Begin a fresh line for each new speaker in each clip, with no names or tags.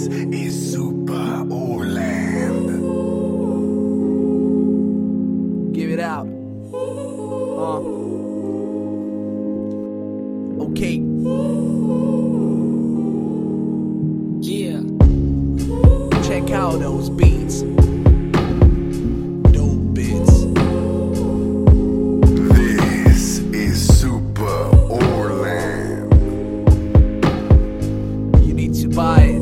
is Super Orland.
Give it out. Okay. Yeah. Check out those beats. Dope beats.
This is Super Orland.
You need to buy it.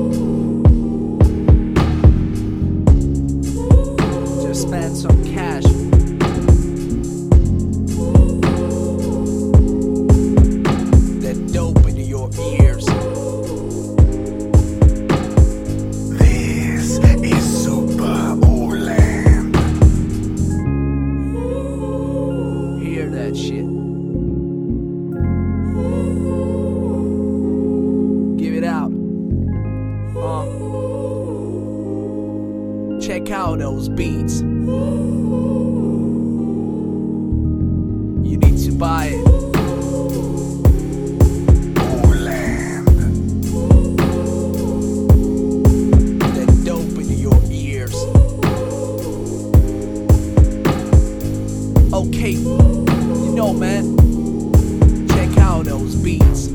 Just spend some cash. That dope into your ears.
This is Super Orland.
Hear that shit. Give it out. Check out those beats. You need to buy it.
Orland.
That dope into your ears. Okay, you know, man. Check out those beats.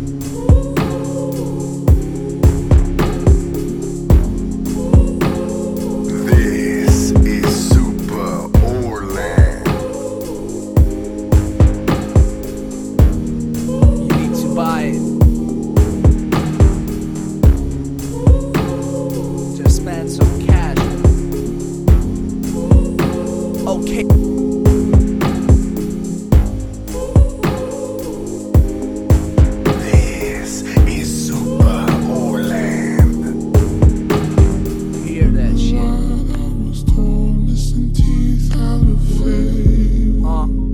This is Super Orland.
You need to buy it. Just spend some cash. Okay.
This is Super Orland.
Hear that shit.
I was torn, missing teeth out of fame.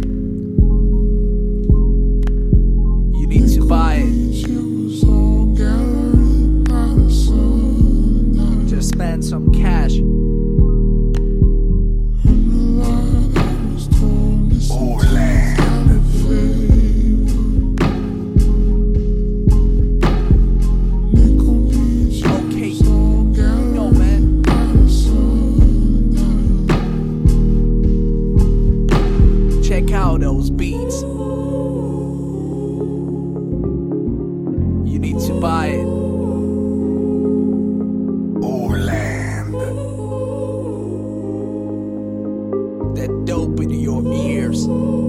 You need to buy it.
It was all gathered by the sun.
Just spend some cash.
I was torn, missing
Orland.
teeth out of fame. Nickel beach,
Okay,
it was all
you
gathered
know, man.
by the sun.
Check out those beats. You need to buy it.
Orland.
That dope into your ears.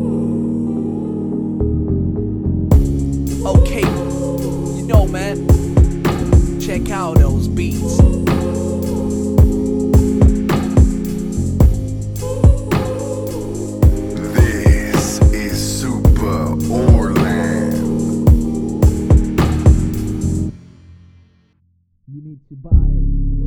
Okay, you know, man. Check out those beats.
This is Super Orland.
You need to buy it.